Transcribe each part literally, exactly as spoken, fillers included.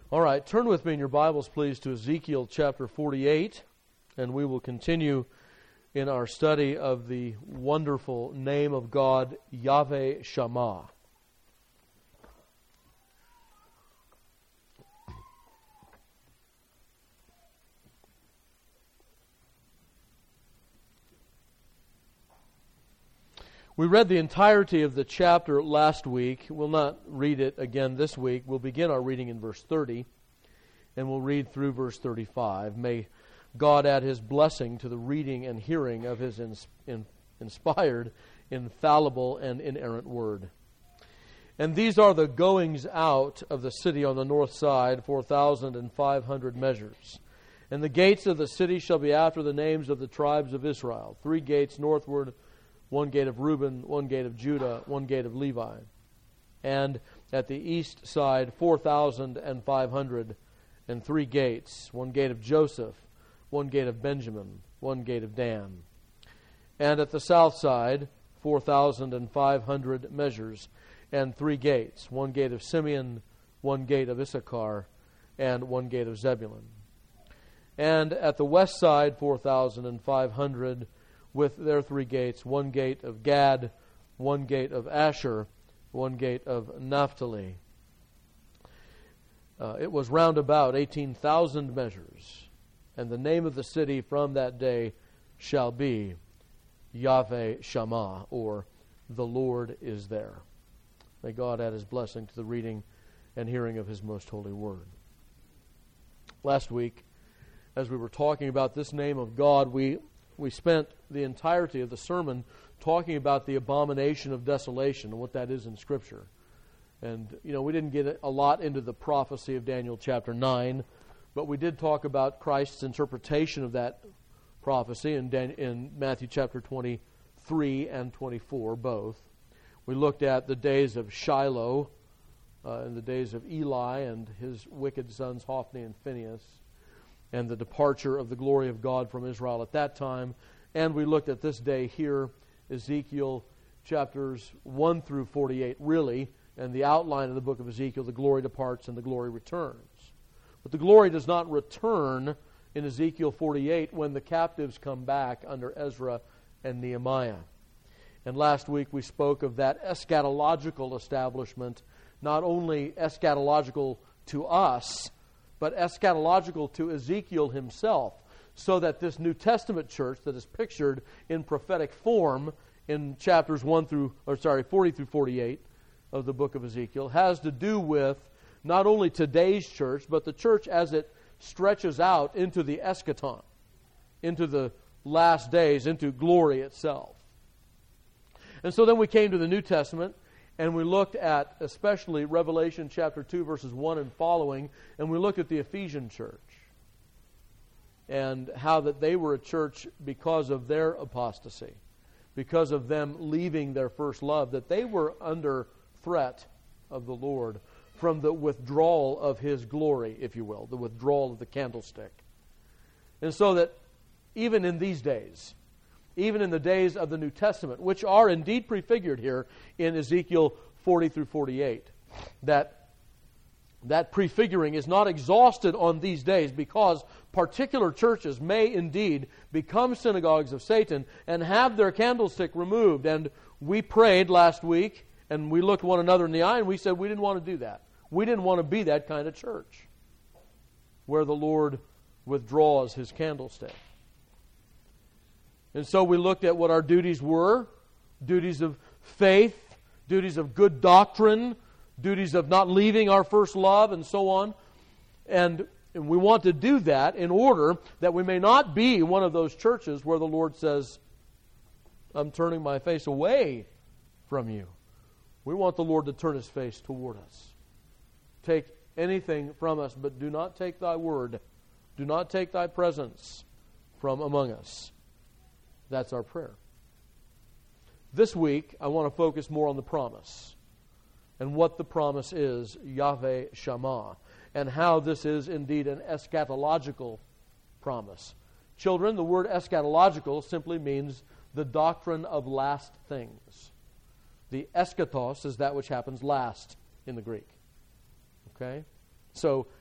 All right, turn with me in your Bibles, please, to Ezekiel chapter forty-eight, and we will continue in our study of the wonderful name of God, Yahweh Shammah. We read the entirety of the chapter last week. We'll not read it again this week. We'll begin our reading in verse thirty, and we'll read through verse thirty-five. May God add His blessing to the reading and hearing of His ins- in- inspired, infallible, and inerrant Word. And these are the goings out of the city on the north side, four thousand five hundred measures. And the gates of the city shall be after the names of the tribes of Israel, three gates northward, one gate of Reuben, one gate of Judah, one gate of Levi. And at the east side, four thousand five hundred and three gates, one gate of Joseph, one gate of Benjamin, one gate of Dan. And at the south side, four thousand five hundred measures and three gates, one gate of Simeon, one gate of Issachar, and one gate of Zebulun. And at the west side, four thousand five hundred with their three gates, one gate of Gad, one gate of Asher, one gate of Naphtali. Uh, it was round about eighteen thousand measures, and the name of the city from that day shall be Yahweh Shammah, or the Lord is there. May God add His blessing to the reading and hearing of His most holy word. Last week, as we were talking about this name of God, we We spent the entirety of the sermon talking about the abomination of desolation and what that is in Scripture. And, you know, we didn't get a lot into the prophecy of Daniel chapter nine, but we did talk about Christ's interpretation of that prophecy in, Dan- in Matthew chapter twenty-three and twenty-four, both. We looked at the days of Shiloh uh, and the days of Eli and his wicked sons Hophni and Phinehas, and the departure of the glory of God from Israel at that time. And we looked at this day here, Ezekiel chapters one through forty-eight, really, and the outline of the book of Ezekiel, the glory departs and the glory returns. But the glory does not return in Ezekiel forty-eight when the captives come back under Ezra and Nehemiah. And last week we spoke of that eschatological establishment, not only eschatological to us, but eschatological to Ezekiel himself, so that this New Testament church that is pictured in prophetic form in chapters one through, or sorry, forty through forty-eight of the book of Ezekiel has to do with not only today's church, but the church as it stretches out into the eschaton, into the last days, into glory itself. And so then we came to the New Testament, and we looked at especially Revelation chapter two, verses one and following, and we looked at the Ephesian church and how that they were a church because of their apostasy, because of them leaving their first love, that they were under threat of the Lord from the withdrawal of His glory, if you will, the withdrawal of the candlestick. And so that even in these days, even in the days of the New Testament, which are indeed prefigured here in Ezekiel forty through forty-eight, that, that prefiguring is not exhausted on these days, because particular churches may indeed become synagogues of Satan and have their candlestick removed. And we prayed last week, and we looked one another in the eye, and we said we didn't want to do that. We didn't want to be that kind of church where the Lord withdraws His candlestick. And so we looked at what our duties were, duties of faith, duties of good doctrine, duties of not leaving our first love, and so on. And, and we want to do that in order that we may not be one of those churches where the Lord says, I'm turning my face away from you. We want the Lord to turn His face toward us. Take anything from us, but do not take Thy word. Do not take Thy presence from among us. That's our prayer. This week, I want to focus more on the promise and what the promise is, Yahweh Shammah, and how this is indeed an eschatological promise. Children, the word eschatological simply means the doctrine of last things. The eschatos is that which happens last in the Greek. Okay? So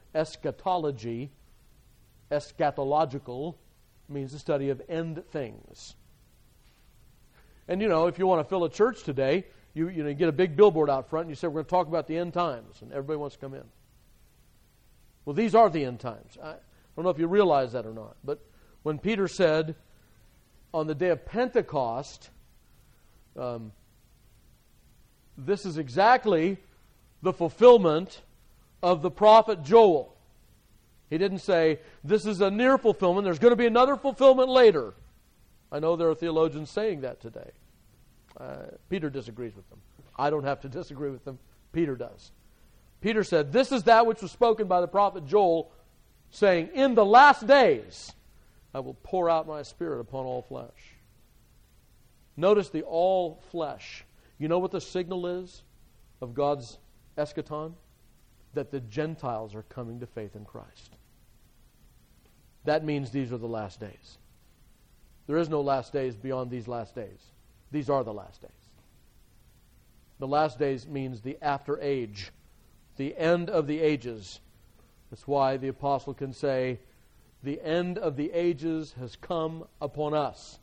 eschatology, eschatological, means the study of end things. And you know, if you want to fill a church today, you you know you get a big billboard out front and you say, we're going to talk about the end times, and everybody wants to come in. Well, these are the end times. I don't know if you realize that or not, but when Peter said on the day of Pentecost, um, this is exactly the fulfillment of the prophet Joel. He didn't say, this is a near fulfillment, there's going to be another fulfillment later. I know there are theologians saying that today. Uh, Peter disagrees with them. I don't have to disagree with them. Peter does. Peter said, this is that which was spoken by the prophet Joel, saying, in the last days I will pour out my Spirit upon all flesh. Notice the all flesh. You know what the signal is of God's eschaton? That the Gentiles are coming to faith in Christ. That means these are the last days. There is no last days beyond these last days. These are the last days. The last days means the after age, the end of the ages. That's why the apostle can say, the end of the ages has come upon us.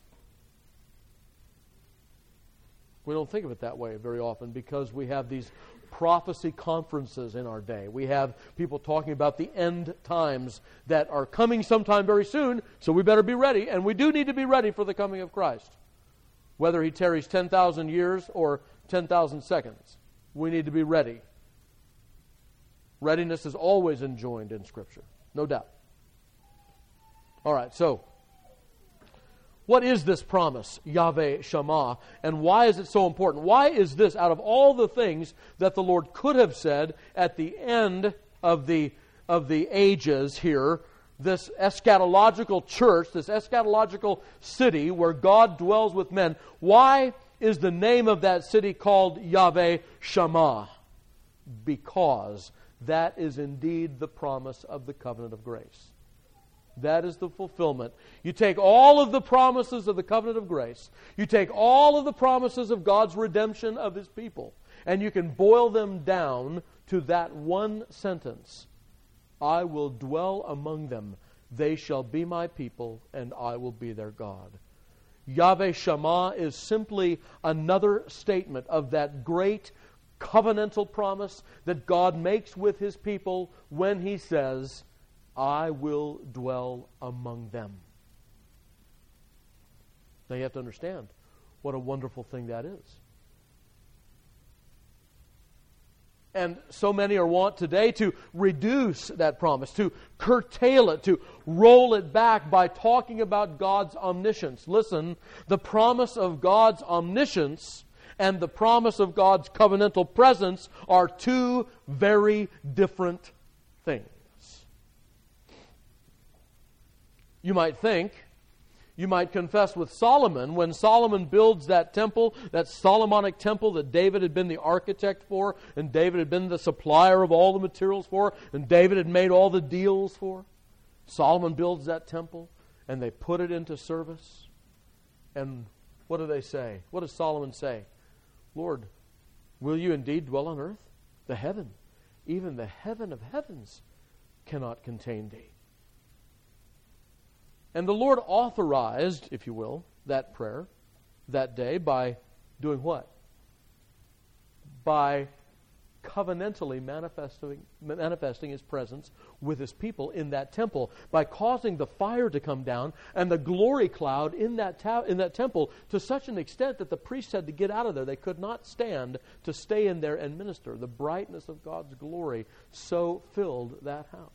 We don't think of it that way very often because we have these prophecy conferences in our day. We have people talking about the end times that are coming sometime very soon, so we better be ready, and we do need to be ready for the coming of Christ. Whether He tarries ten thousand years or ten thousand seconds, we need to be ready. Readiness is always enjoined in Scripture, no doubt. All right, so what is this promise, Yahweh Shammah, and why is it so important? Why is this, out of all the things that the Lord could have said at the end of the, of the ages here, this eschatological church, this eschatological city where God dwells with men, why is the name of that city called Yahweh Shammah? Because that is indeed the promise of the covenant of grace. That is the fulfillment. You take all of the promises of the covenant of grace, you take all of the promises of God's redemption of His people, and you can boil them down to that one sentence. I will dwell among them. They shall be my people, and I will be their God. Yahweh Shammah is simply another statement of that great covenantal promise that God makes with His people when He says, I will dwell among them. Now you have to understand what a wonderful thing that is. And so many are wont today to reduce that promise, to curtail it, to roll it back by talking about God's omniscience. Listen, the promise of God's omniscience and the promise of God's covenantal presence are two very different things. You might think, you might confess with Solomon, when Solomon builds that temple, that Solomonic temple that David had been the architect for, and David had been the supplier of all the materials for, and David had made all the deals for. Solomon builds that temple, and they put it into service. And what do they say? What does Solomon say? Lord, will you indeed dwell on earth? The heaven, even the heaven of heavens, cannot contain thee. And the Lord authorized, if you will, that prayer that day by doing what? By covenantally manifesting, manifesting His presence with His people in that temple, by causing the fire to come down and the glory cloud in that ta- in that temple to such an extent that the priests had to get out of there. They could not stand to stay in there and minister. The brightness of God's glory so filled that house.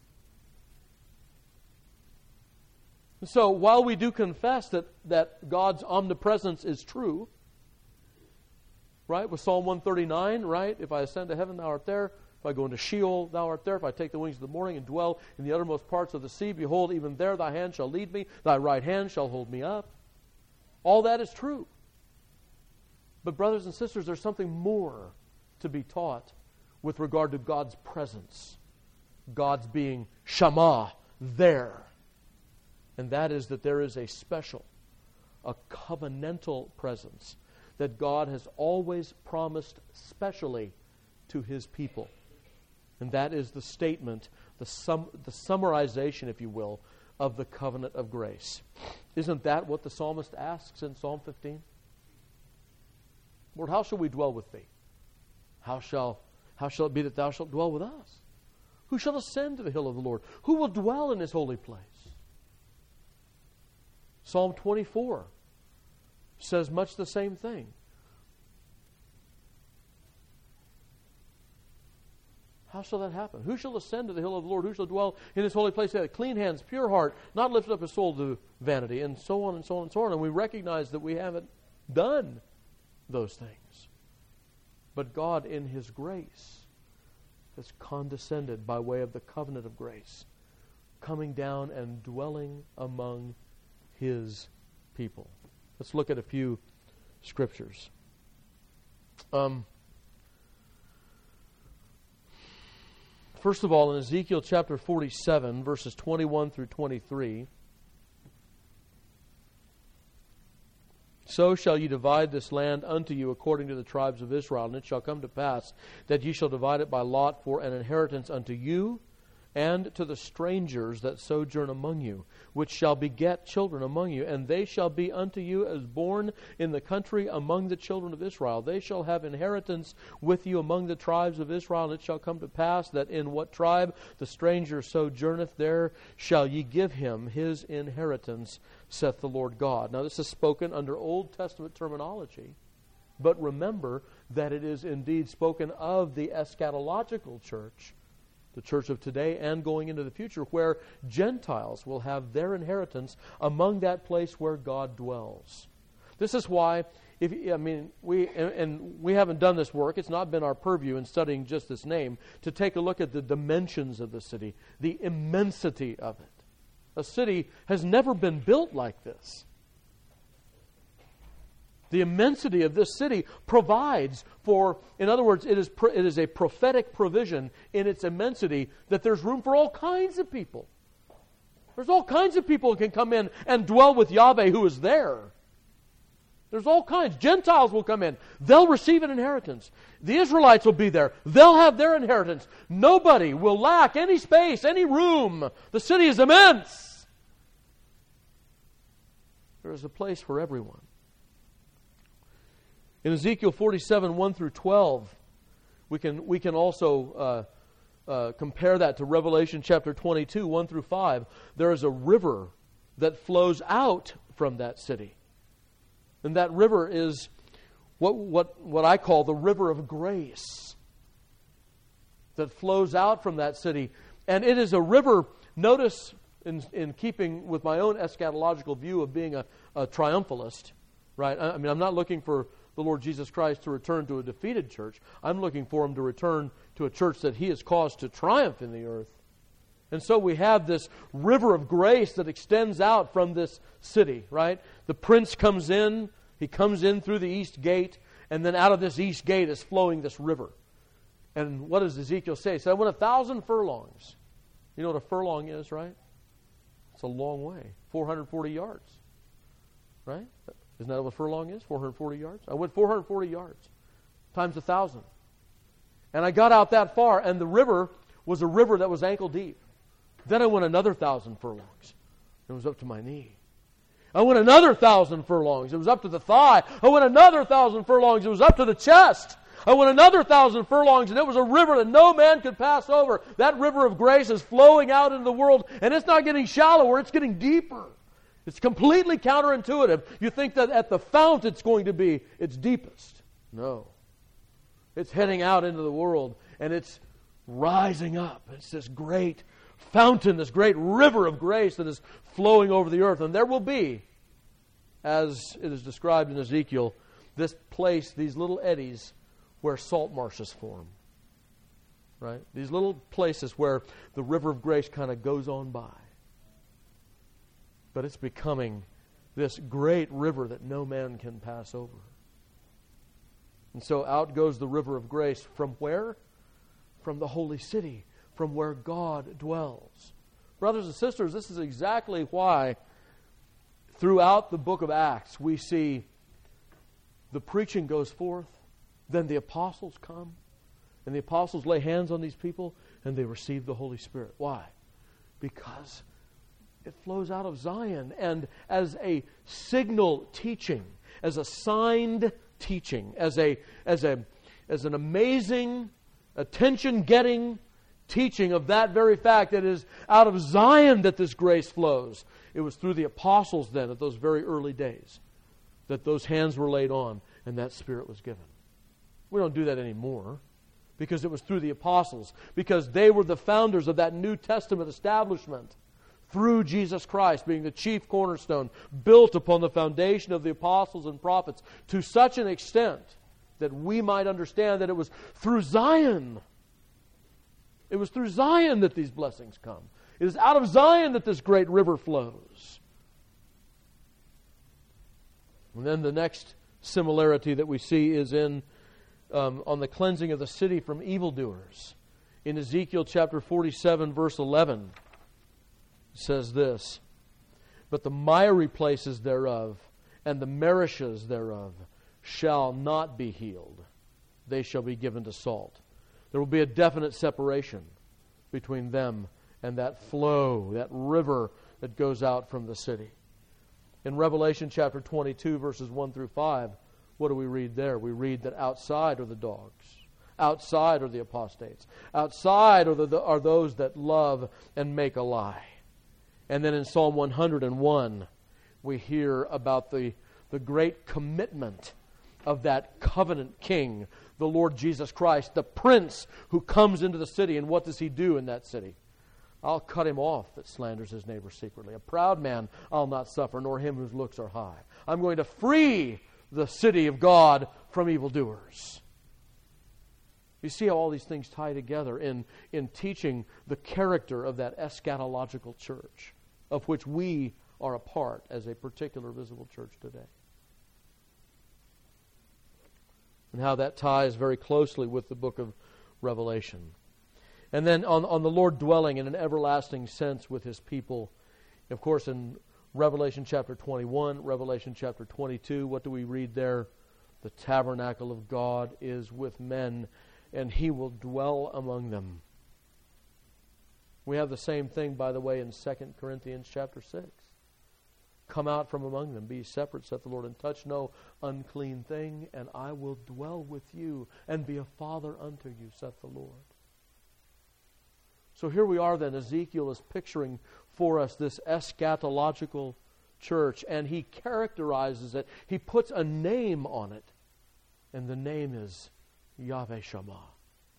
So while we do confess that, that God's omnipresence is true, right, with Psalm one thirty-nine, right, if I ascend to heaven, thou art there. If I go into Sheol, thou art there. If I take the wings of the morning and dwell in the uttermost parts of the sea, behold, even there thy hand shall lead me, thy right hand shall hold me up. All that is true. But brothers and sisters, there's something more to be taught with regard to God's presence. God's being Shammah, there. And that is that there is a special, a covenantal presence that God has always promised specially to His people. And that is the statement the, sum, the summarization, if you will, of the covenant of grace. Isn't that what the psalmist asks in Psalm fifteen? Lord, how shall we dwell with thee? How shall, how shall it be that thou shalt dwell with us? Who shall ascend to the hill of the Lord? Who will dwell in his holy place? Psalm twenty-four says much the same thing. How shall that happen? Who shall ascend to the hill of the Lord? Who shall dwell in his holy place? Clean hands, pure heart, not lift up his soul to vanity, and so on and so on and so on. And we recognize that we haven't done those things. But God, in his grace, has condescended by way of the covenant of grace, coming down and dwelling among his people. Let's look at a few scriptures. Um, first of all, in Ezekiel chapter forty-seven, verses twenty-one through twenty-three, so shall ye divide this land unto you according to the tribes of Israel, and it shall come to pass that ye shall divide it by lot for an inheritance unto you, and to the strangers that sojourn among you, which shall beget children among you, and they shall be unto you as born in the country among the children of Israel. They shall have inheritance with you among the tribes of Israel, and it shall come to pass that in what tribe the stranger sojourneth, there shall ye give him his inheritance, saith the Lord God. Now this is spoken under Old Testament terminology, but remember that it is indeed spoken of the eschatological church, the church of today and going into the future, where Gentiles will have their inheritance among that place where God dwells. This is why, if I mean, we and, and we haven't done this work. It's not been our purview in studying just this name to take a look at the dimensions of the city, the immensity of it. A city has never been built like this. The immensity of this city provides for, in other words, it is pro, it is a prophetic provision in its immensity that there's room for all kinds of people. There's all kinds of people who can come in and dwell with Yahweh who is there. There's all kinds. Gentiles will come in. They'll receive an inheritance. The Israelites will be there. They'll have their inheritance. Nobody will lack any space, any room. The city is immense. There is a place for everyone. In Ezekiel forty-seven, one through twelve, we can we can also uh, uh, compare that to Revelation chapter twenty-two, one through five. There is a river that flows out from that city. And that river is what what what I call the river of grace that flows out from that city. And it is a river, notice, in, in keeping with my own eschatological view of being a, a triumphalist, right? I, I mean, I'm not looking for the Lord Jesus Christ to return to a defeated church. I'm looking for him to return to a church that he has caused to triumph in the earth. And so we have this river of grace that extends out from this city, right? The prince comes in, he comes in through the east gate, and then out of this east gate is flowing this river. And what does Ezekiel say? He said, I went a thousand furlongs. You know what a furlong is, right? It's a long way, four hundred forty yards, right? Isn't that what a furlong is? four hundred forty yards? I went four hundred forty yards times a thousand. And I got out that far, and the river was a river that was ankle deep. Then I went another thousand furlongs. It was up to my knee. I went another thousand furlongs. It was up to the thigh. I went another thousand furlongs. It was up to the chest. I went another thousand furlongs, and it was a river that no man could pass over. That river of grace is flowing out into the world, and it's not getting shallower, it's getting deeper. It's completely counterintuitive. You think that at the fount it's going to be its deepest. No. It's heading out into the world, and it's rising up. It's this great fountain, this great river of grace that is flowing over the earth. And there will be, as it is described in Ezekiel, this place, these little eddies where salt marshes form. Right? These little places where the river of grace kind of goes on by. But it's becoming this great river that no man can pass over. And so out goes the river of grace. From where? From the holy city, from where God dwells. Brothers and sisters, this is exactly why throughout the book of Acts we see the preaching goes forth, then the apostles come, and the apostles lay hands on these people, and they received the Holy Spirit. Why? Because it flows out of Zion, and as a signal teaching, as a signed teaching, as a as a as an amazing, attention-getting teaching of that very fact that it is out of Zion that this grace flows. It was through the apostles then, at those very early days, that those hands were laid on and that Spirit was given. We don't do that anymore because it was through the apostles, because they were the founders of that New Testament establishment through Jesus Christ being the chief cornerstone, built upon the foundation of the apostles and prophets to such an extent that we might understand that it was through Zion. It was through Zion that these blessings come. It is out of Zion that this great river flows. And then the next similarity that we see is in um, on the cleansing of the city from evildoers. In Ezekiel chapter forty-seven, verse eleven, it says this, "But the miry places thereof and the marishes thereof shall not be healed. They shall be given to salt." There will be a definite separation between them and that flow, that river that goes out from the city. In Revelation chapter twenty-two, verses one through five, what do we read there? We read that outside are the dogs. Outside are the apostates. Outside are, the, are those that love and make a lie. And then in Psalm one hundred one, we hear about the, the great commitment of that covenant king, the Lord Jesus Christ, the prince who comes into the city. And what does he do in that city? "I'll cut him off that slanders his neighbor secretly. A proud man I'll not suffer, nor him whose looks are high. I'm going to free the city of God from evildoers." You see how all these things tie together in, in teaching the character of that eschatological church, of which we are a part as a particular visible church today. And how that ties very closely with the book of Revelation. And then on, on the Lord dwelling in an everlasting sense with His people. Of course, in Revelation chapter twenty-one, Revelation chapter twenty-two, what do we read there? The tabernacle of God is with men, and He will dwell among them. We have the same thing, by the way, in Second Corinthians chapter six. "Come out from among them, be separate, saith the Lord, and touch no unclean thing, and I will dwell with you, and be a father unto you, saith the Lord." So here we are then, Ezekiel is picturing for us this eschatological church, and he characterizes it. He puts a name on it, and the name is Yahweh Shammah.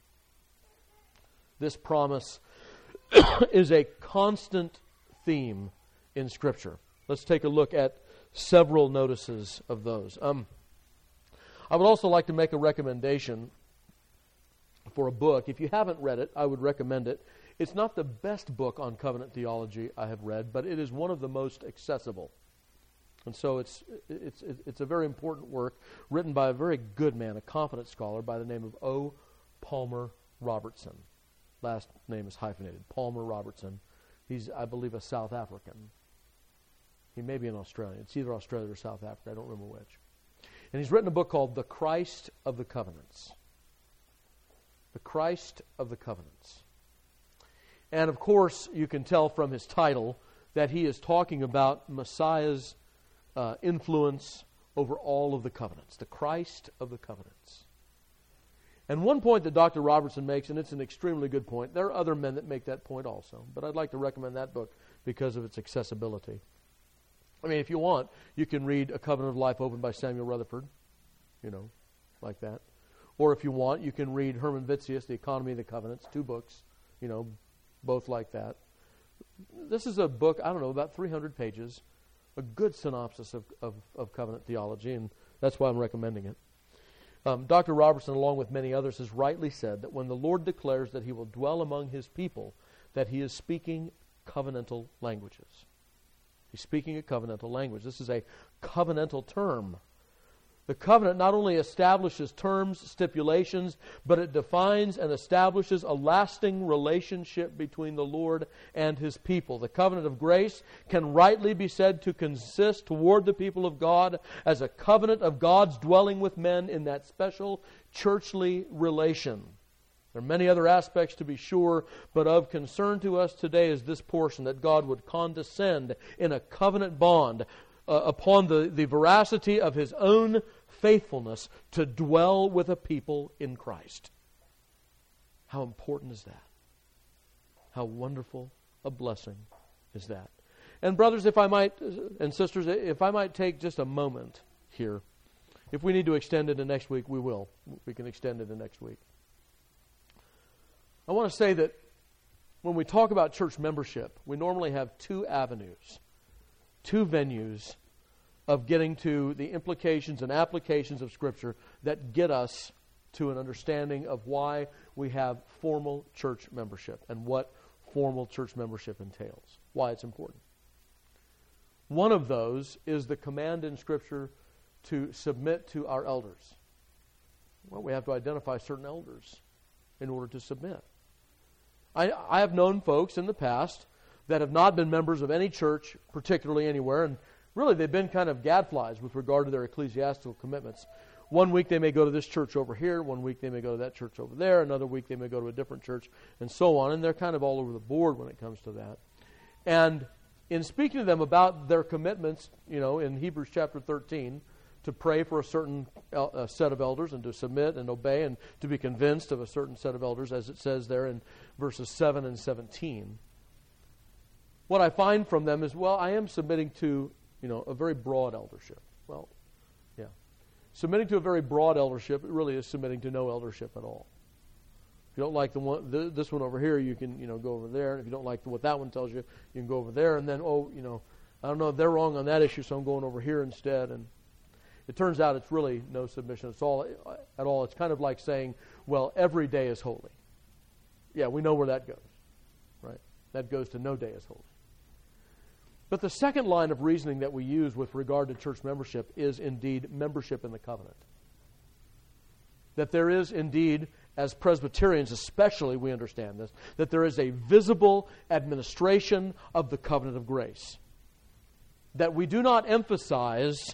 This promise is a constant theme in Scripture. Let's take a look at several notices of those. Um, I would also like to make a recommendation for a book. If you haven't read it, I would recommend it. It's not the best book on covenant theology I have read, but it is one of the most accessible. And so it's it's it's a very important work written by a very good man, a competent scholar by the name of O. Palmer Robertson. Last name is hyphenated, Palmer Robertson. He's, I believe, a South African. He may be an Australian. It's either Australia or South Africa. I don't remember which. And he's written a book called The Christ of the Covenants. The Christ of the Covenants. And of course, you can tell from his title that he is talking about Messiah's uh, influence over all of the covenants. The Christ of the Covenants. And one point that Doctor Robertson makes, and it's an extremely good point, there are other men that make that point also, but I'd like to recommend that book because of its accessibility. I mean, if you want, you can read A Covenant of Life Opened by Samuel Rutherford, you know, like that. Or if you want, you can read Herman Vitzius, The Economy of the Covenants, two books, you know, both like that. This is a book, I don't know, about three hundred pages, a good synopsis of, of, of covenant theology, and that's why I'm recommending it. Um, Doctor Robertson, along with many others, has rightly said that when the Lord declares that He will dwell among His people, that He is speaking covenantal languages. He's speaking a covenantal language. This is a covenantal term. The covenant not only establishes terms, stipulations, but it defines and establishes a lasting relationship between the Lord and His people. The covenant of grace can rightly be said to consist toward the people of God as a covenant of God's dwelling with men in that special churchly relation. There are many other aspects to be sure, but of concern to us today is this portion, that God would condescend in a covenant bond uh, upon the, the veracity of His own faithfulness to dwell with a people in Christ. How important is that? How wonderful a blessing is that? And brothers, if I might, and sisters, if I might take just a moment here. If we need to extend it to next week, we will. We can extend it to next week. I want to say that when we talk about church membership, we normally have two avenues, two venues of getting to the implications and applications of Scripture that get us to an understanding of why we have formal church membership and what formal church membership entails, why it's important. One of those is the command in Scripture to submit to our elders. Well, we have to identify certain elders in order to submit. I, I have known folks in the past that have not been members of any church, particularly anywhere, and really they've been kind of gadflies with regard to their ecclesiastical commitments. One week they may go to this church over here, one week they may go to that church over there, another week they may go to a different church, and so on, and they're kind of all over the board when it comes to that. And in speaking to them about their commitments, you know, in Hebrews chapter thirteen, to pray for a certain uh, set of elders and to submit and obey and to be convinced of a certain set of elders, as it says there in verses seven and seventeen. What I find from them is, well, I am submitting to, you know, a very broad eldership. Well, yeah. Submitting to a very broad eldership, it really is submitting to no eldership at all. If you don't like the one, the, this one over here, you can, you know, go over there. And if you don't like the, what that one tells you, you can go over there. And then, oh, you know, I don't know, they're wrong on that issue, so I'm going over here instead. And it turns out it's really no submission at all. At all. It's kind of like saying, well, every day is holy. Yeah, we know where that goes, right? That goes to no day is holy. But the second line of reasoning that we use with regard to church membership is indeed membership in the covenant. That there is indeed, as Presbyterians especially we understand this, that there is a visible administration of the covenant of grace. That we do not emphasize,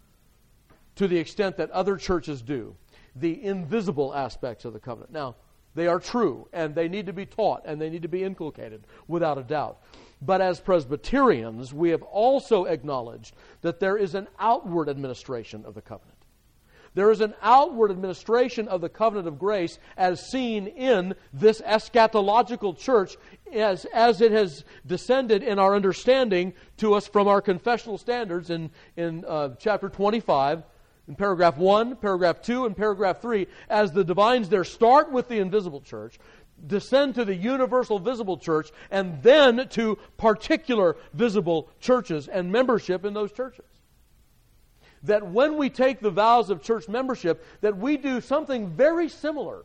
to the extent that other churches do, the invisible aspects of the covenant. Now, they are true, and they need to be taught, and they need to be inculcated, without a doubt. But as Presbyterians, we have also acknowledged that there is an outward administration of the covenant. There is an outward administration of the covenant of grace as seen in this eschatological church as, as it has descended in our understanding to us from our confessional standards in, in uh, chapter twenty-five, in paragraph one, paragraph two, and paragraph three, as the divines there start with the invisible church, descend to the universal visible church, and then to particular visible churches and membership in those churches. That when we take the vows of church membership, that we do something very similar.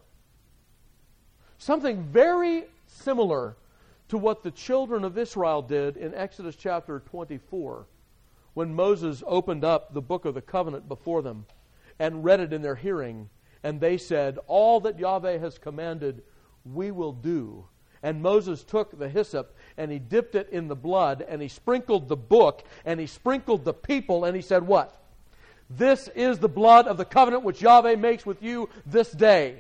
Something very similar to what the children of Israel did in Exodus chapter twenty-four, when Moses opened up the book of the covenant before them and read it in their hearing, and they said, all that Yahweh has commanded, we will do. And Moses took the hyssop and he dipped it in the blood and he sprinkled the book and he sprinkled the people and he said what? This is the blood of the covenant which Yahweh makes with you this day.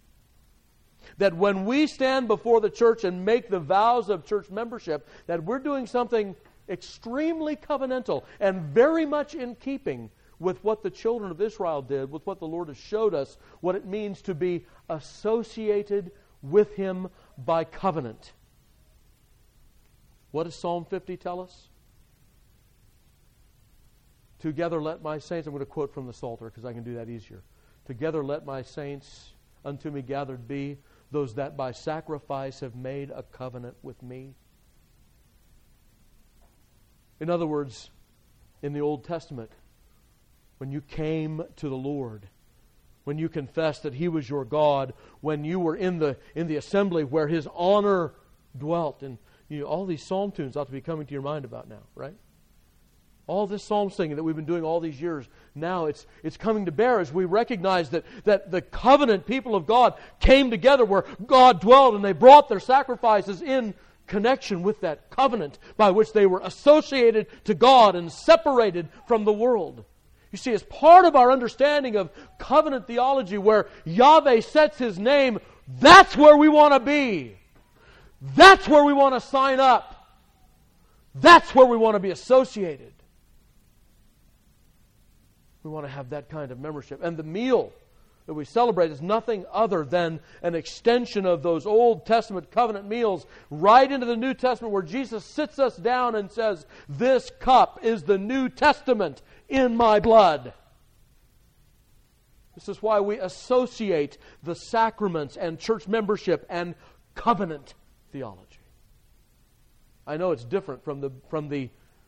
That when we stand before the church and make the vows of church membership, that we're doing something extremely covenantal and very much in keeping with what the children of Israel did, with what the Lord has showed us, what it means to be associated with Him by covenant. What does Psalm fifty tell us? Together let my saints, I'm going to quote from the Psalter because I can do that easier. Together let my saints unto me gathered be, those that by sacrifice have made a covenant with me. In other words, in the Old Testament, when you came to the Lord, when you confessed that He was your God, when you were in the in the assembly where His honor dwelt, and you know, all these psalm tunes ought to be coming to your mind about now, right? All this psalm singing that we've been doing all these years, now it's it's coming to bear as we recognize that, that the covenant people of God came together where God dwelled, and they brought their sacrifices in connection with that covenant by which they were associated to God and separated from the world. You see, as part of our understanding of covenant theology, where Yahweh sets His name That's where we want to be. That's where we want to sign up. That's where we want to be associated. We want to have that kind of membership. And the meal that we celebrate is nothing other than an extension of those Old Testament covenant meals right into the New Testament, where Jesus sits us down and says, "This cup is the New Testament in my blood." This is why we associate the sacraments and church membership and covenant theology. I know it's different from the from the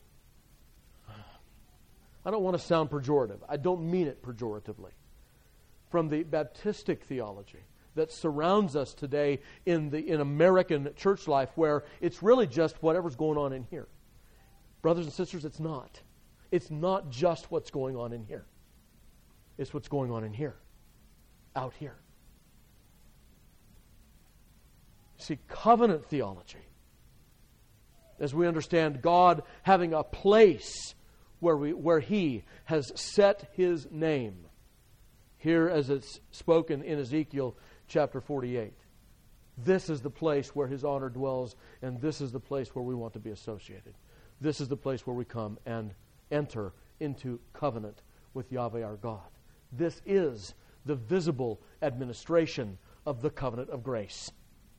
I don't want to sound pejorative. I don't mean it pejoratively. From the Baptistic theology that surrounds us today in the in American church life, where it's really just whatever's going on in here. Brothers and sisters, it's not. It's not just what's going on in here. It's what's going on in here, out here. See, covenant theology, as we understand God having a place where we where He has set His name. Here, as it's spoken in Ezekiel chapter forty-eight. This is the place where His honor dwells, and this is the place where we want to be associated. This is the place where we come and enter into covenant with Yahweh our God. This is the visible administration of the covenant of grace.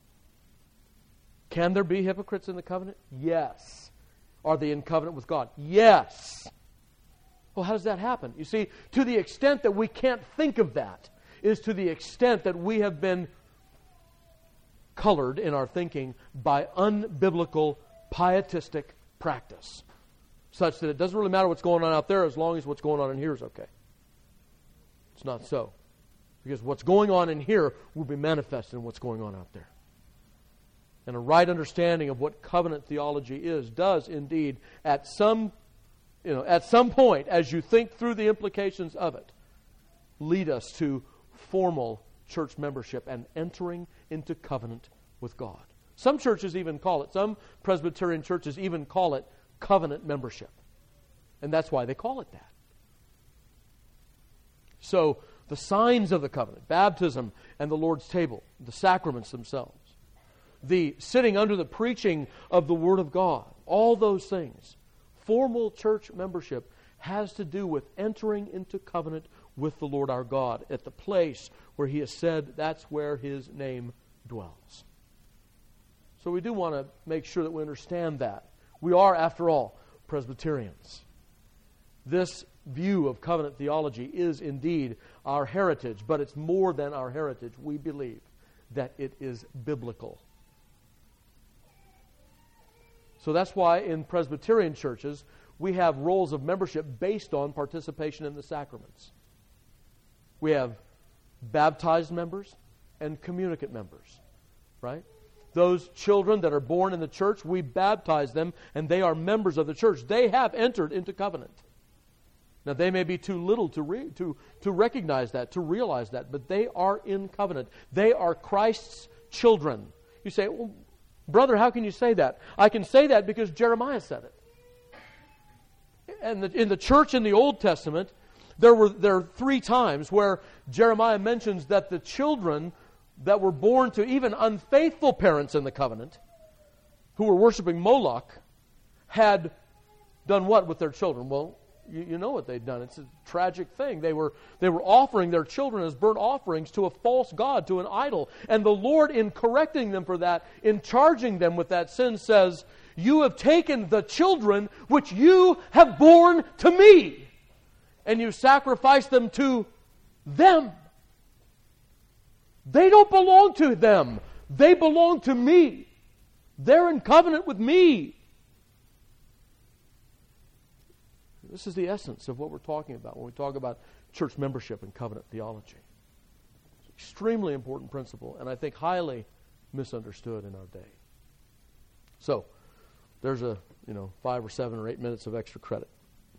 Can there be hypocrites in the covenant? Yes. Are they in covenant with God? Yes. Well, how does that happen? You see, to the extent that we can't think of that is to the extent that we have been colored in our thinking by unbiblical pietistic practice, such that it doesn't really matter what's going on out there as long as what's going on in here is okay. It's not so. Because what's going on in here will be manifested in what's going on out there. And a right understanding of what covenant theology is does indeed, at some, you know, at some point, as you think through the implications of it, lead us to formal church membership and entering into covenant with God. Some churches even call it, some Presbyterian churches even call it covenant membership. And that's why they call it that. So, the signs of the covenant, baptism and the Lord's table, the sacraments themselves, the sitting under the preaching of the Word of God, all those things, formal church membership has to do with entering into covenant with the Lord our God at the place where He has said that's where His name dwells. So we do want to make sure that we understand that. We are, after all, Presbyterians. This view of covenant theology is indeed our heritage, but it's more than our heritage. We believe that it is biblical. So that's why in Presbyterian churches we have roles of membership based on participation in the sacraments. We have baptized members and communicant members, right? Those children that are born in the church, we baptize them and they are members of the church. They have entered into covenant. Now, they may be too little to, re- to, to recognize that, to realize that, but they are in covenant. They are Christ's children. You say, well, brother, how can you say that? I can say that because Jeremiah said it. And the, in the church in the Old Testament, there were there are three times where Jeremiah mentions that the children that were born to even unfaithful parents in the covenant, who were worshiping Moloch, had done what with their children? Well, you, you know what they'd done. It's a tragic thing. They were they were offering their children as burnt offerings to a false god, to an idol. And the Lord, in correcting them for that, in charging them with that sin, says, "You have taken the children which you have borne to me, and you sacrificed them to them. They don't belong to them. They belong to me. They're in covenant with me." This is the essence of what we're talking about when we talk about church membership and covenant theology. It's an extremely important principle, and I think highly misunderstood in our day. So, there's a, you know, five or seven or eight minutes of extra credit.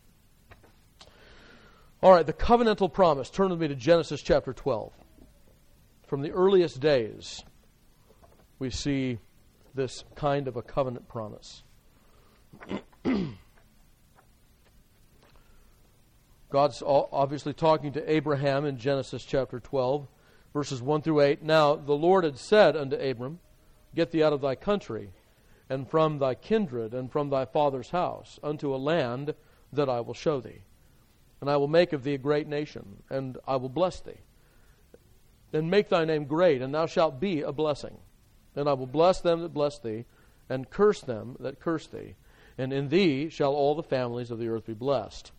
All right, the covenantal promise. Turn with me to Genesis chapter twelve. From the earliest days, we see this kind of a covenant promise. God's obviously talking to Abraham in Genesis chapter twelve. verses one through eight. Now the Lord had said unto Abram, Get thee out of thy country, and from thy kindred, and from thy father's house, unto a land that I will show thee. And I will make of thee a great nation, and I will bless thee, and make thy name great, and thou shalt be a blessing. And I will bless them that bless thee, and curse them that curse thee. And in thee shall all the families of the earth be blessed.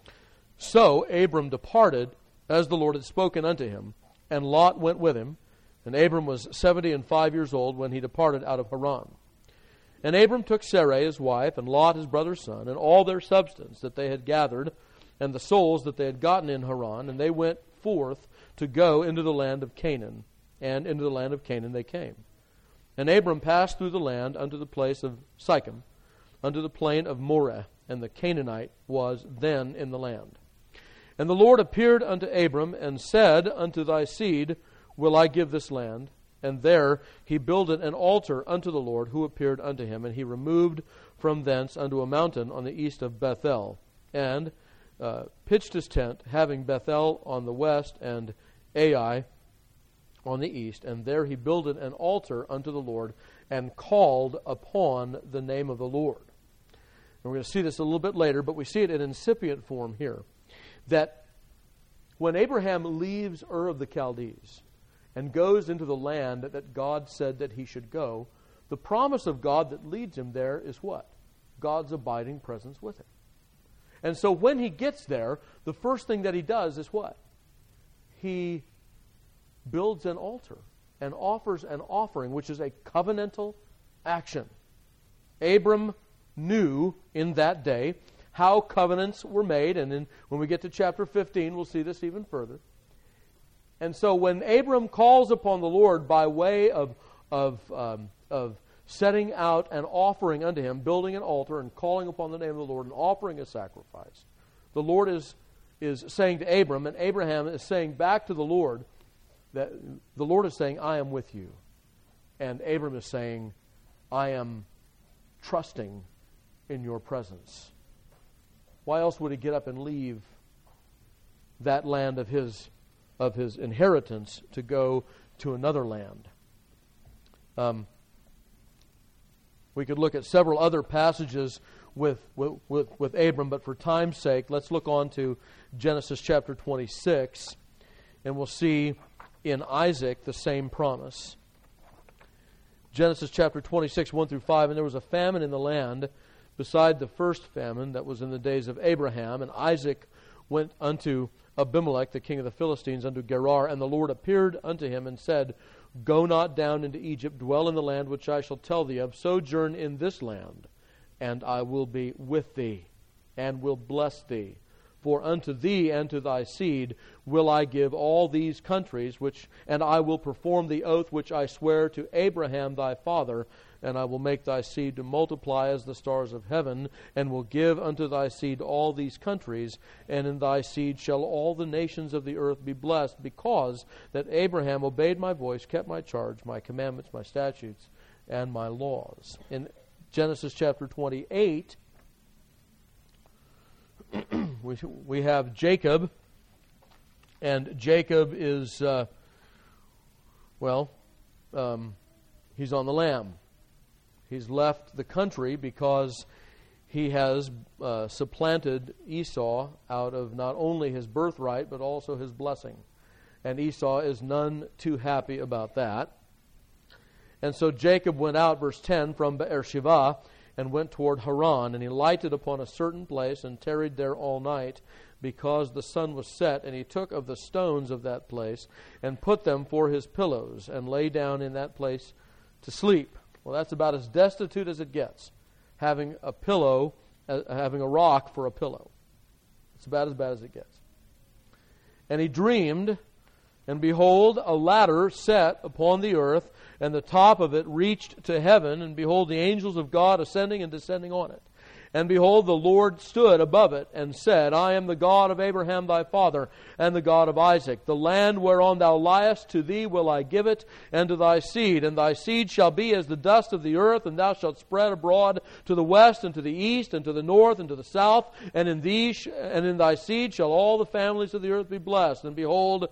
So Abram departed, as the Lord had spoken unto him, and Lot went with him. And Abram was seventy and five years old when he departed out of Haran. And Abram took Sarai his wife, and Lot his brother's son, and all their substance that they had gathered, and the souls that they had gotten in Haran, and they went forth to go into the land of Canaan. And into the land of Canaan they came. And Abram passed through the land unto the place of Sichem, unto the plain of Moreh, and the Canaanite was then in the land. And the Lord appeared unto Abram, and said, Unto thy seed will I give this land. And there he builded an altar unto the Lord, who appeared unto him. And he removed from thence unto a mountain on the east of Bethel, and uh, pitched his tent, having Bethel on the west, and Ai on the east. And there he builded an altar unto the Lord, and called upon the name of the Lord. And we're going to see this a little bit later, but we see it in incipient form here. That when Abraham leaves Ur of the Chaldees and goes into the land that God said that he should go, the promise of God that leads him there is what? God's abiding presence with him. And so when he gets there, the first thing that he does is what? He builds an altar and offers an offering, which is a covenantal action. Abram knew in that day how covenants were made, and in, when we get to chapter fifteen, we'll see this even further. And so when Abram calls upon the Lord by way of, of, um, of setting out an offering unto him, building an altar and calling upon the name of the Lord and offering a sacrifice, the Lord is, is saying to Abram, and Abraham is saying back to the Lord, that the Lord is saying, I am with you. And Abram is saying, I am trusting in your presence. Why else would he get up and leave that land of his of his inheritance to go to another land? Um, we could look at several other passages with, with, with, with Abram, but for time's sake, let's look on to Genesis chapter twenty-six, and we'll see in Isaac the same promise. Genesis chapter twenty-six, one through five, and there was a famine in the land beside the first famine that was in the days of Abraham, and Isaac went unto Abimelech, the king of the Philistines, unto Gerar, and the Lord appeared unto him and said, Go not down into Egypt, dwell in the land which I shall tell thee of, sojourn in this land, and I will be with thee, and will bless thee. For unto thee and to thy seed will I give all these countries, which, and I will perform the oath which I swear to Abraham thy father, and I will make thy seed to multiply as the stars of heaven, and will give unto thy seed all these countries, and in thy seed shall all the nations of the earth be blessed, because that Abraham obeyed my voice, kept my charge, my commandments, my statutes, and my laws. In Genesis chapter twenty-eight, we, we have Jacob, and Jacob is, uh, well, um, he's on the lam. He's left the country because he has uh, supplanted Esau out of not only his birthright, but also his blessing. And Esau is none too happy about that. And so Jacob went out, verse ten, from Beersheba, and went toward Haran, and he lighted upon a certain place, and tarried there all night, because the sun was set. And he took of the stones of that place, and put them for his pillows, and lay down in that place to sleep. Well, that's about as destitute as it gets, having a pillow, uh, having a rock for a pillow. It's about as bad as it gets. And he dreamed, and behold, a ladder set upon the earth, and the top of it reached to heaven, and behold, the angels of God ascending and descending on it. And behold, the Lord stood above it, and said, I am the God of Abraham thy father, and the God of Isaac. The land whereon thou liest, to thee will I give it, and to thy seed. And thy seed shall be as the dust of the earth, and thou shalt spread abroad to the west, and to the east, and to the north, and to the south. And in thee sh- and in thy seed shall all the families of the earth be blessed. And behold,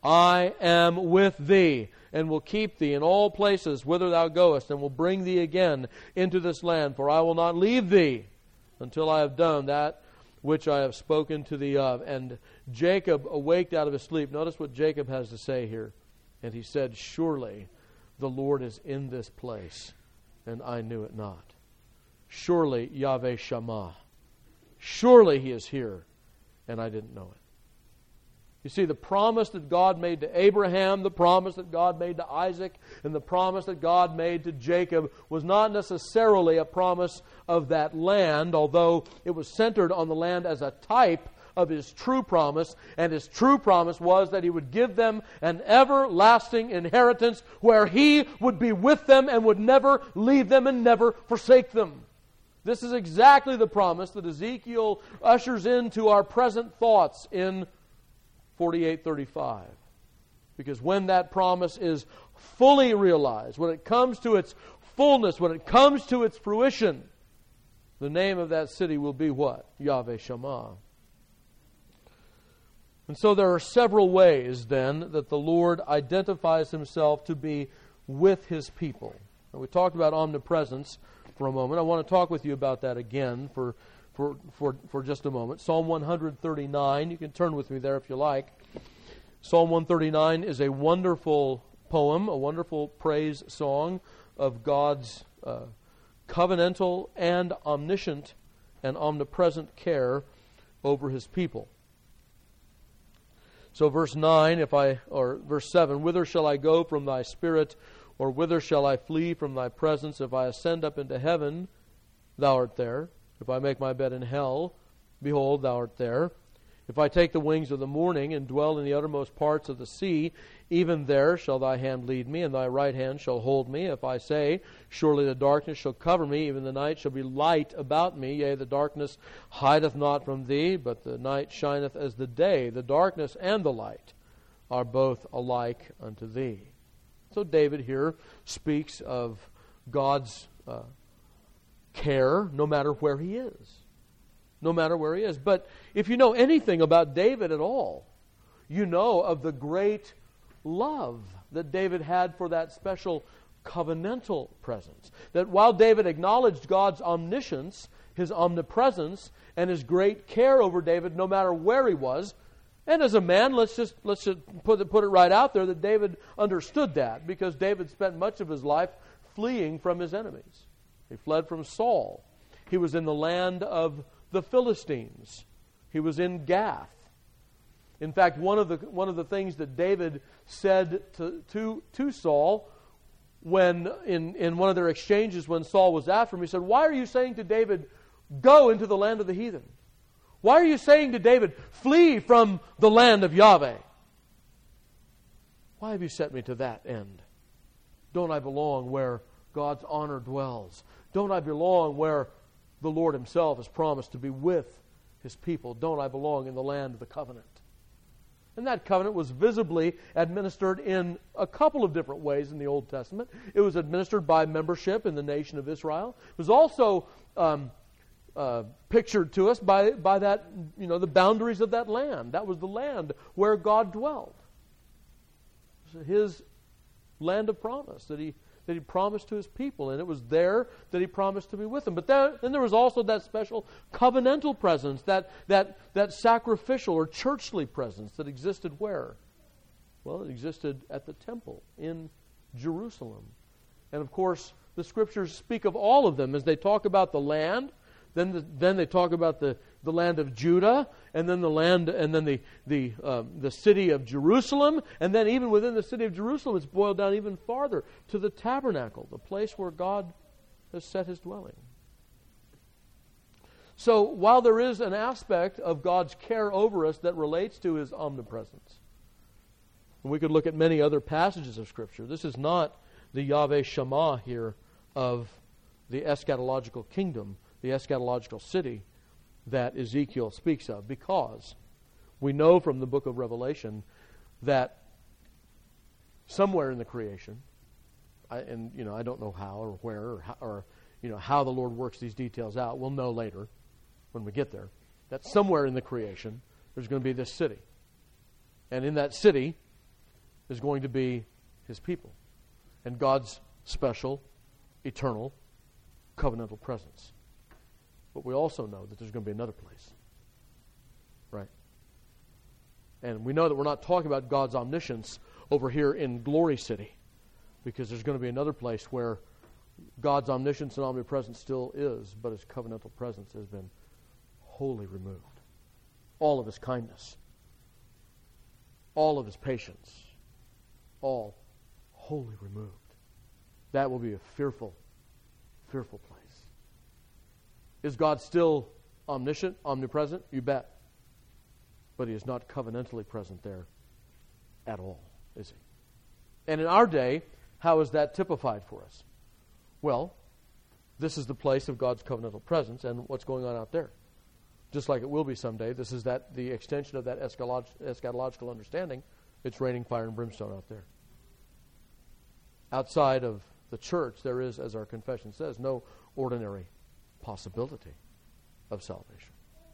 I am with thee, and will keep thee in all places whither thou goest, and will bring thee again into this land. For I will not leave thee until I have done that which I have spoken to thee of. And Jacob awaked out of his sleep. Notice what Jacob has to say here. And he said, surely the Lord is in this place, and I knew it not. Surely Yahweh Shammah. Surely He is here, and I didn't know it. You see, the promise that God made to Abraham, the promise that God made to Isaac, and the promise that God made to Jacob was not necessarily a promise of that land, although it was centered on the land as a type of His true promise, and His true promise was that He would give them an everlasting inheritance where He would be with them and would never leave them and never forsake them. This is exactly the promise that Ezekiel ushers into our present thoughts in forty-eight thirty-five. Because when that promise is fully realized, when it comes to its fullness, when it comes to its fruition, the name of that city will be what? Yahweh Shammah. And so there are several ways then that the Lord identifies Himself to be with His people. And we talked about omnipresence for a moment. I want to talk with you about that again for For, for, for just a moment. Psalm one thirty-nine, you can turn with me there if you like. Psalm one thirty-nine is a wonderful poem, a wonderful praise song of God's uh, covenantal and omniscient and omnipresent care over His people. So verse nine, if I or verse seven, whither shall I go from thy spirit, or whither shall I flee from thy presence? If I ascend up into heaven, thou art there. If I make my bed in hell, behold, thou art there. If I take the wings of the morning and dwell in the uttermost parts of the sea, even there shall thy hand lead me, and thy right hand shall hold me. If I say, surely the darkness shall cover me, even the night shall be light about me. Yea, the darkness hideth not from thee, but the night shineth as the day. The darkness and the light are both alike unto thee. So David here speaks of God's uh, care no matter where he is. No matter where he is. But if you know anything about David at all, you know of the great love that David had for that special covenantal presence. That while David acknowledged God's omniscience, His omnipresence, and His great care over David no matter where he was, and as a man, let's just let's just put it, put it right out there that David understood that, because David spent much of his life fleeing from his enemies. He fled from Saul. He was in the land of the Philistines. He was in Gath. In fact, one of the one of the things that David said to to, to Saul when in, in one of their exchanges when Saul was after him, he said, "Why are you saying to David, go into the land of the heathen? Why are you saying to David, flee from the land of Yahweh? Why have you set me to that end? Don't I belong where God's honor dwells? Don't I belong where the Lord Himself has promised to be with His people? Don't I belong in the land of the covenant?" And that covenant was visibly administered in a couple of different ways in the Old Testament. It was administered by membership in the nation of Israel. It was also um, uh, pictured to us by, by that, you know, the boundaries of that land. That was the land where God dwelled. His land of promise that He that He promised to His people, and it was there that He promised to be with them. But there, then there was also that special covenantal presence, that, that, that sacrificial or churchly presence that existed where? Well, it existed at the temple in Jerusalem. And of course, the Scriptures speak of all of them as they talk about the land. Then, the, then they talk about the, the land of Judah, and then the land, and then the the uh, the city of Jerusalem, and then even within the city of Jerusalem, it's boiled down even farther to the tabernacle, the place where God has set His dwelling. So, while there is an aspect of God's care over us that relates to His omnipresence, and we could look at many other passages of Scripture, this is not the Yahweh Shammah here of the eschatological kingdom, the eschatological city that Ezekiel speaks of, because we know from the book of Revelation that somewhere in the creation, I, and you know I don't know how or where or, how, or you know how the Lord works these details out. We'll know later when we get there. That somewhere in the creation there's going to be this city, and in that city is going to be His people and God's special, eternal, covenantal presence. But we also know that there's going to be another place. Right? And we know that we're not talking about God's omniscience over here in Glory City, because there's going to be another place where God's omniscience and omnipresence still is, but His covenantal presence has been wholly removed. All of His kindness, all of His patience, all wholly removed. That will be a fearful, fearful place. Is God still omniscient, omnipresent? You bet. But He is not covenantally present there at all, is He? And in our day, how is that typified for us? Well, this is the place of God's covenantal presence and what's going on out there. Just like it will be someday, this is that the extension of that eschatolog- eschatological understanding. It's raining fire and brimstone out there. Outside of the church, there is, as our confession says, no ordinary possibility of salvation.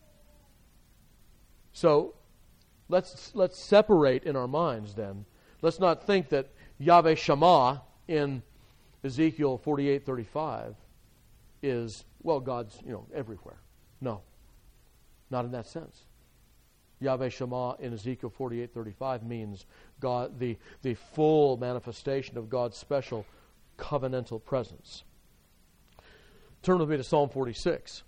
So, let's let's separate in our minds then. Let's not think that Yahweh Shammah in Ezekiel forty-eight thirty-five is, well, God's, you know, everywhere. No. Not in that sense. Yahweh Shammah in Ezekiel forty-eight thirty-five means God, the, the full manifestation of God's special covenantal presence. Turn with me to Psalm forty-six.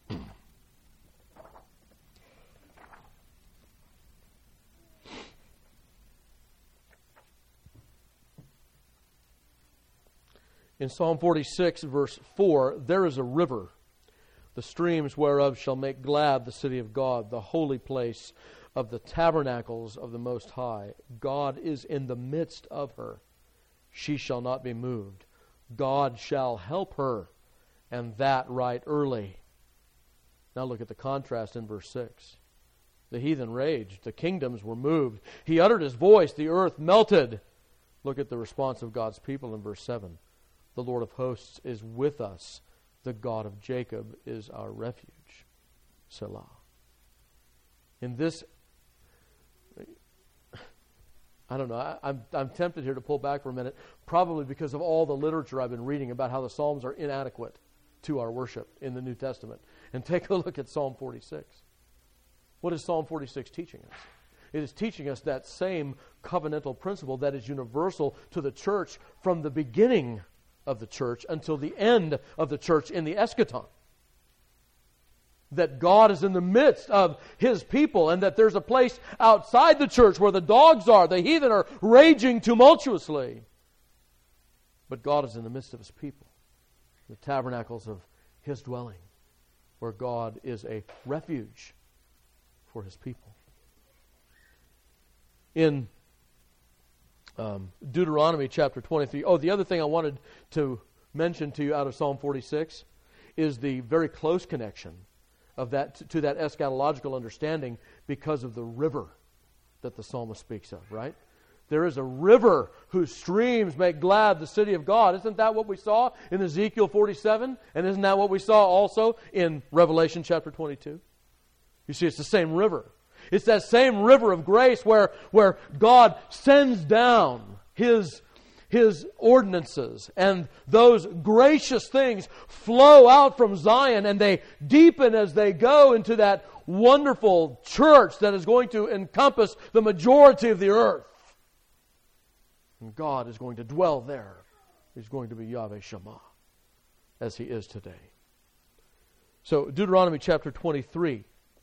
In Psalm forty-six, verse four, there is a river, the streams whereof shall make glad the city of God, the holy place of the tabernacles of the Most High. God is in the midst of her. She shall not be moved. God shall help her, and that right early. Now look at the contrast in verse six. The heathen raged. The kingdoms were moved. He uttered His voice. The earth melted. Look at the response of God's people in verse seven. The Lord of hosts is with us. The God of Jacob is our refuge. Selah. In this, I don't know, I, I'm, I'm tempted here to pull back for a minute, probably because of all the literature I've been reading about how the Psalms are inadequate to our worship in the New Testament. And take a look at Psalm forty-six. What is Psalm forty-six teaching us? It is teaching us that same covenantal principle that is universal to the church from the beginning of the church until the end of the church in the eschaton. That God is in the midst of His people, and that there's a place outside the church where the dogs are, the heathen are raging tumultuously. But God is in the midst of His people, the tabernacles of His dwelling, where God is a refuge for His people. In Um, Deuteronomy chapter twenty-three. Oh, the other thing I wanted to mention to you out of Psalm forty-six is the very close connection of that to that eschatological understanding because of the river that the psalmist speaks of, right? There is a river whose streams make glad the city of God. Isn't that what we saw in Ezekiel forty-seven? And isn't that what we saw also in Revelation chapter twenty-two? You see, it's the same river. It's that same river of grace where, where God sends down His, His ordinances, and those gracious things flow out from Zion, and they deepen as they go into that wonderful church that is going to encompass the majority of the earth. And God is going to dwell there. He's going to be Yahweh Shammah, as He is today. So, Deuteronomy chapter twenty-three.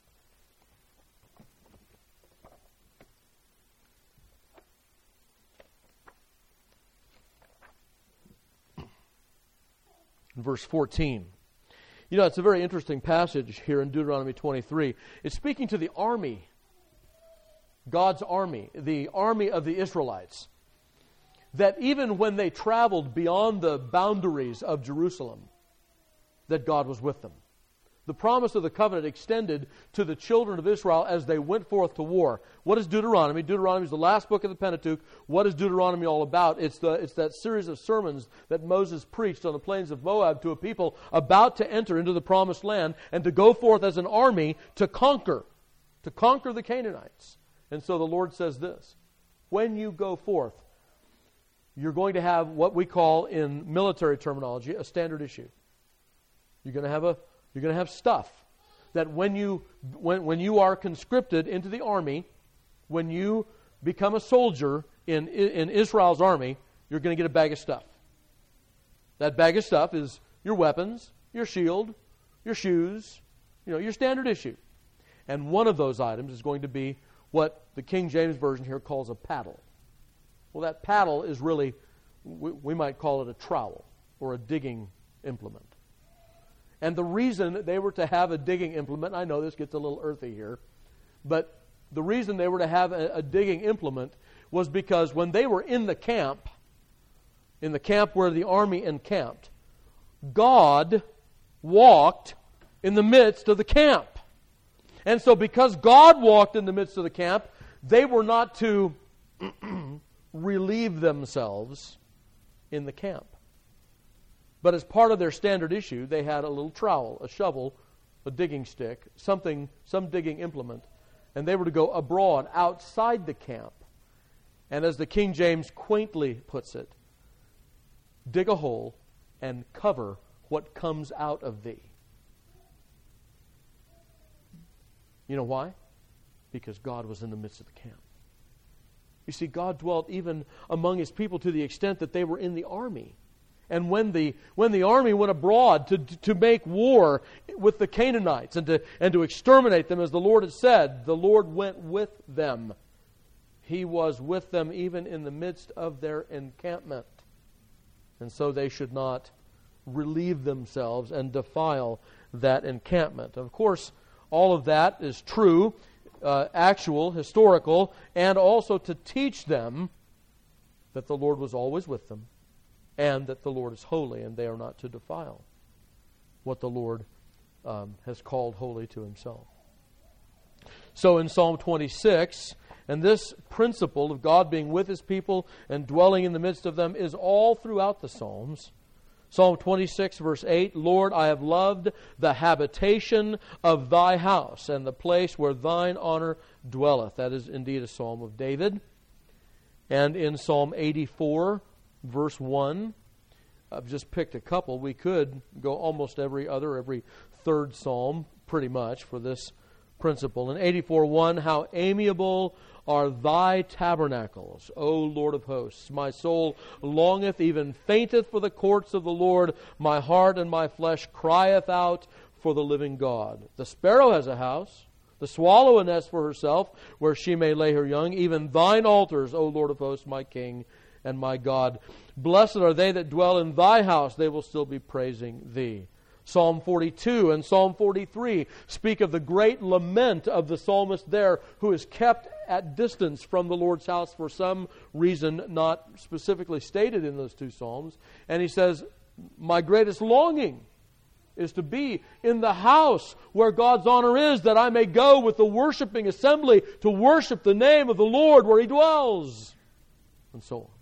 Verse fourteen. You know, it's a very interesting passage here in Deuteronomy twenty-three. It's speaking to the army, God's army, the army of the Israelites, that even when they traveled beyond the boundaries of Jerusalem, that God was with them. The promise of the covenant extended to the children of Israel as they went forth to war. What is Deuteronomy? Deuteronomy is the last book of the Pentateuch. What is Deuteronomy all about? It's the it's that series of sermons that Moses preached on the plains of Moab to a people about to enter into the promised land and to go forth as an army to conquer, to conquer the Canaanites. And so the Lord says this. when you go forth, you're going to have what we call in military terminology a standard issue. You're going to have a you're going to have stuff that when you when when you are conscripted into the army, when you become a soldier in in Israel's army, you're going to get a bag of stuff. That bag of stuff is your weapons, your shield, your shoes, you know, your standard issue. And one of those items is going to be what the King James Version here calls a paddle. Well, that paddle is really, we, we might call it a trowel or a digging implement. And the reason that they were to have a digging implement, I know this gets a little earthy here, but the reason they were to have a, a digging implement was because when they were in the camp, in the camp where the army encamped, God walked in the midst of the camp. And so because God walked in the midst of the camp, they were not to relieve themselves in the camp. But as part of their standard issue, they had a little trowel, a shovel, a digging stick, something, some digging implement. And they were to go abroad, outside the camp. And as the King James quaintly puts it, dig a hole and cover what comes out of thee. You know why? Because God was in the midst of the camp. You see, God dwelt even among His people to the extent that they were in the army. And when the when the army went abroad to to make war with the Canaanites and to and to exterminate them, as the Lord had said, the Lord went with them. He was with them even in the midst of their encampment. And so they should not relieve themselves and defile that encampment. Of course, all of that is true, uh, actual, historical, and also to teach them that the Lord was always with them and that the Lord is holy and they are not to defile what the Lord um, has called holy to Himself. So in Psalm twenty-six, and this principle of God being with His people and dwelling in the midst of them is all throughout the Psalms. Psalm twenty-six, verse eight, Lord, I have loved the habitation of Thy house and the place where Thine honor dwelleth. That is indeed a psalm of David. And in Psalm eighty-four, verse one, I've just picked a couple. We could go almost every other, every third psalm, pretty much, for this principle. In eighty-four one, how amiable are Thy tabernacles, O Lord of hosts. My soul longeth, even fainteth for the courts of the Lord. My heart and my flesh crieth out for the living God. The sparrow has a house, the swallow a nest for herself, where she may lay her young. Even Thine altars, O Lord of hosts, my King and my God. Blessed are they that dwell in Thy house. They will still be praising Thee. Psalm forty-two and Psalm forty-three speak of the great lament of the psalmist there, who is kept at distance from the Lord's house for some reason not specifically stated in those two psalms. And he says, my greatest longing is to be in the house where God's honor is, that I may go with the worshiping assembly to worship the name of the Lord where He dwells. And so on.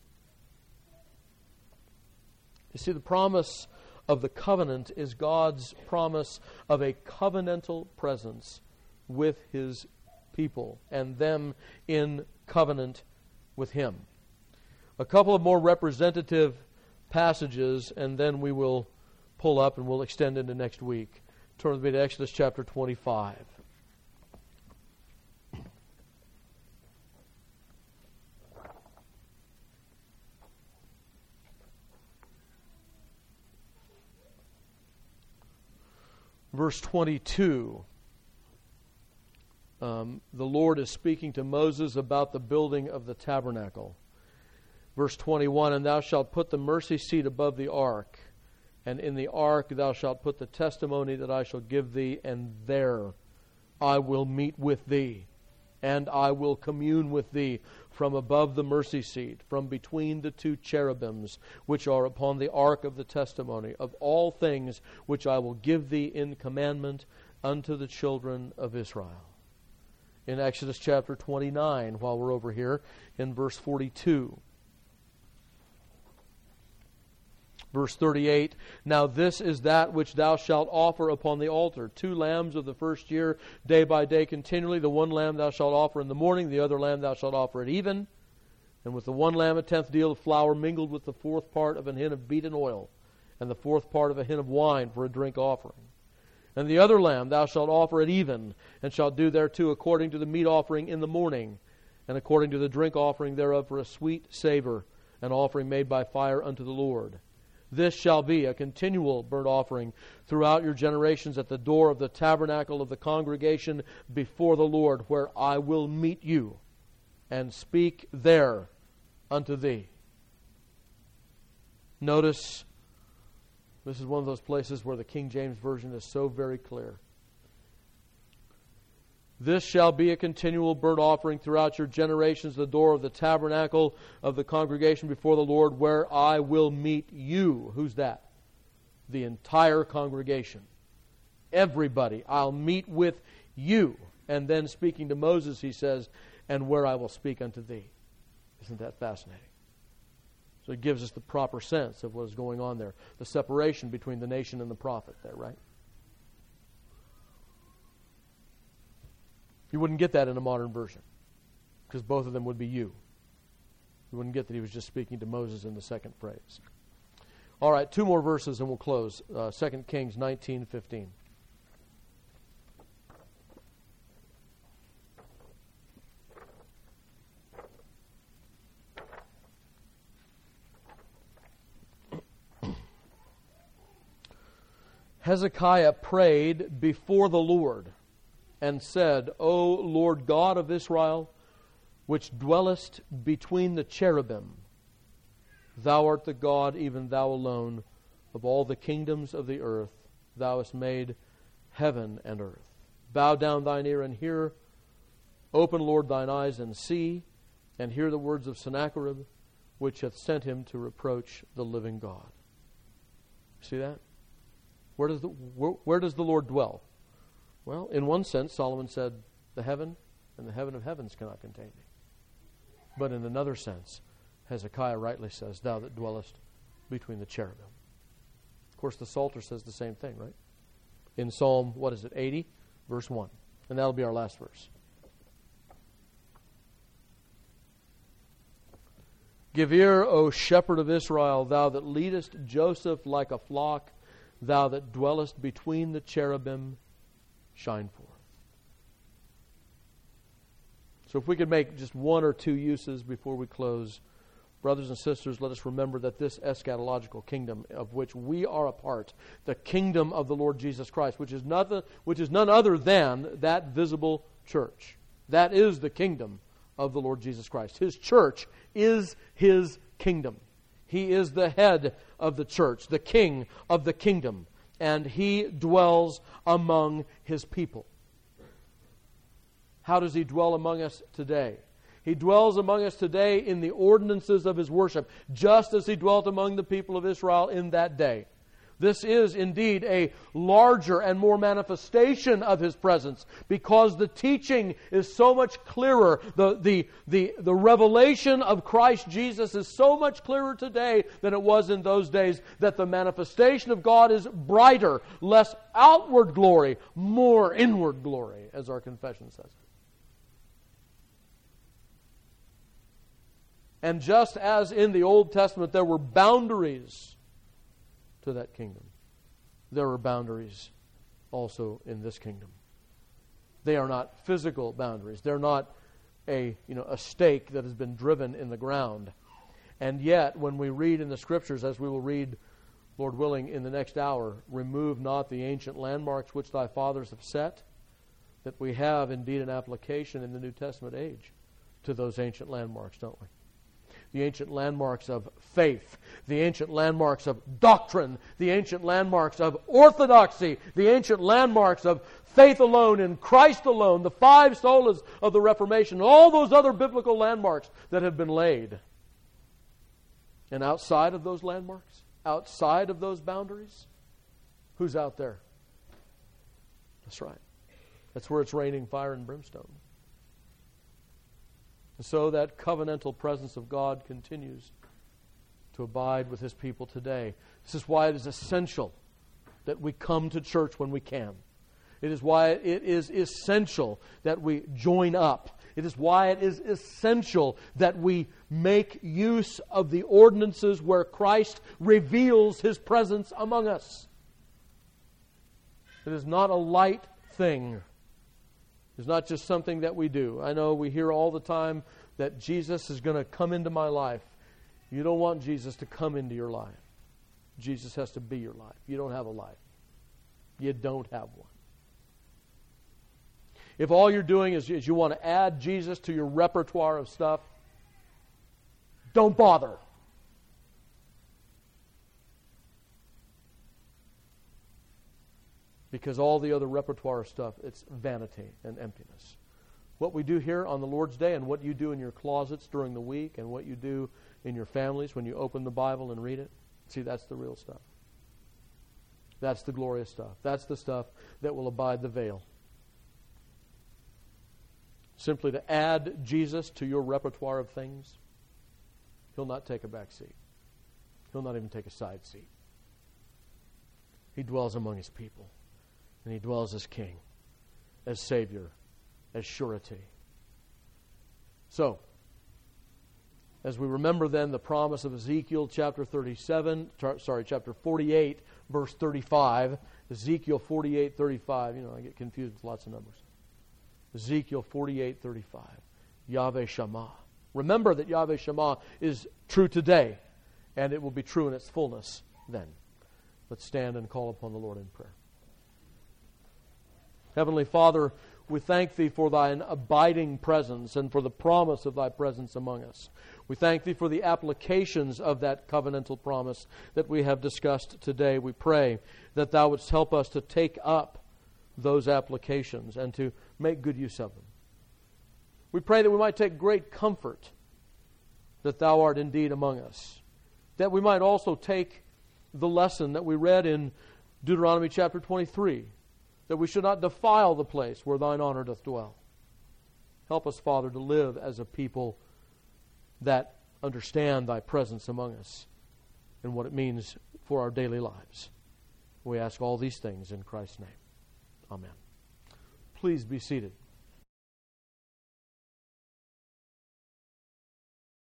You see, the promise of the covenant is God's promise of a covenantal presence with His people and them in covenant with Him. A couple of more representative passages, and then we will pull up and we'll extend into next week. Turn with me to Exodus chapter twenty-five. Verse twenty-two, um, the Lord is speaking to Moses about the building of the tabernacle. Verse twenty-one, and thou shalt put the mercy seat above the ark, and in the ark thou shalt put the testimony that I shall give thee, and there I will meet with thee, and I will commune with thee from above the mercy seat, from between the two cherubims, which are upon the ark of the testimony, of all things which I will give thee in commandment unto the children of Israel. In Exodus chapter twenty-nine, while we're over here, in verse forty-two. Verse thirty-eight, now this is that which thou shalt offer upon the altar, two lambs of the first year, day by day continually. The one lamb thou shalt offer in the morning, the other lamb thou shalt offer at even. And with the one lamb a tenth deal of flour mingled with the fourth part of an hin of beaten oil, and the fourth part of a hin of wine for a drink offering. And the other lamb thou shalt offer at even, and shalt do thereto according to the meat offering in the morning, and according to the drink offering thereof for a sweet savor, an offering made by fire unto the Lord. This shall be a continual burnt offering throughout your generations at the door of the tabernacle of the congregation before the Lord, where I will meet you and speak there unto thee. Notice, this is one of those places where the King James Version is so very clear. This shall be a continual burnt offering throughout your generations, the door of the tabernacle of the congregation before the Lord, where I will meet you. Who's that? The entire congregation. Everybody. I'll meet with you. And then speaking to Moses, he says, and where I will speak unto thee. Isn't that fascinating? So it gives us the proper sense of what is going on there. The separation between the nation and the prophet there, right? You wouldn't get that in a modern version, because both of them would be you. You wouldn't get that he was just speaking to Moses in the second phrase. All right, two more verses and we'll close. Uh, Second Kings nineteen fifteen. Hezekiah prayed before the Lord and said, O Lord God of Israel, which dwellest between the cherubim, thou art the God, even thou alone, of all the kingdoms of the earth. Thou hast made heaven and earth. Bow down thine ear and hear. Open, Lord, thine eyes and see, and hear the words of Sennacherib, which hath sent him to reproach the living God. See that? Where does the, where, where does the Lord dwell? Well, in one sense, Solomon said, the heaven and the heaven of heavens cannot contain thee. But in another sense, Hezekiah rightly says, thou that dwellest between the cherubim. Of course, the Psalter says the same thing, right? In Psalm, what is it, eighty, verse one. And that'll be our last verse. Give ear, O shepherd of Israel, thou that leadest Joseph like a flock, thou that dwellest between the cherubim, shine forth. So if we could make just one or two uses before we close, brothers and sisters, let us remember that this eschatological kingdom of which we are a part, the kingdom of the Lord Jesus Christ, which is nothing, which is none other than that visible church. That is the kingdom of the Lord Jesus Christ. His church is His kingdom. He is the head of the church, the king of the kingdom, and He dwells among His people. How does He dwell among us today? He dwells among us today in the ordinances of His worship, just as He dwelt among the people of Israel in that day. This is indeed a larger and more manifestation of His presence, because the teaching is so much clearer. The, the, the, the revelation of Christ Jesus is so much clearer today than it was in those days, that the manifestation of God is brighter, less outward glory, more inward glory, as our confession says. And just as in the Old Testament there were boundaries to that kingdom, there are boundaries also in this kingdom. They are not physical boundaries. They're not a, you know, a stake that has been driven in the ground. And yet, when we read in the Scriptures, as we will read, Lord willing, in the next hour, remove not the ancient landmarks which thy fathers have set, that we have indeed an application in the New Testament age to those ancient landmarks, don't we? The ancient landmarks of faith, the ancient landmarks of doctrine, the ancient landmarks of orthodoxy, the ancient landmarks of faith alone in Christ alone, the five solas of the Reformation, all those other biblical landmarks that have been laid. And outside of those landmarks, outside of those boundaries, who's out there? That's right. That's where it's raining fire and brimstone. And so that covenantal presence of God continues to abide with His people today. This is why it is essential that we come to church when we can. It is why it is essential that we join up. It is why it is essential that we make use of the ordinances where Christ reveals His presence among us. It is not a light thing. It's not just something that we do. I know we hear all the time that Jesus is going to come into my life. You don't want Jesus to come into your life. Jesus has to be your life. You don't have a life. You don't have one. If all you're doing is, is you want to add Jesus to your repertoire of stuff, don't bother. Because all the other repertoire of stuff, it's vanity and emptiness. What we do here on the Lord's Day and what you do in your closets during the week and what you do in your families when you open the Bible and read it, see, that's the real stuff. That's the glorious stuff. That's the stuff that will abide the veil. Simply to add Jesus to your repertoire of things, He'll not take a back seat. He'll not even take a side seat. He dwells among His people. And He dwells as King, as Savior, as surety. So, as we remember then the promise of Ezekiel chapter thirty-seven, sorry, chapter forty-eight, verse thirty-five, Ezekiel forty-eight, thirty-five, you know, I get confused with lots of numbers. Ezekiel forty-eight, thirty-five, Yahweh Shammah. Remember that Yahweh Shammah is true today, and it will be true in its fullness then. Let's stand and call upon the Lord in prayer. Heavenly Father, we thank Thee for Thine abiding presence and for the promise of Thy presence among us. We thank Thee for the applications of that covenantal promise that we have discussed today. We pray that Thou wouldst help us to take up those applications and to make good use of them. We pray that we might take great comfort that Thou art indeed among us. That we might also take the lesson that we read in Deuteronomy chapter twenty-three, that we should not defile the place where Thine honor doth dwell. Help us, Father, to live as a people that understand Thy presence among us and what it means for our daily lives. We ask all these things in Christ's name. Amen. Please be seated.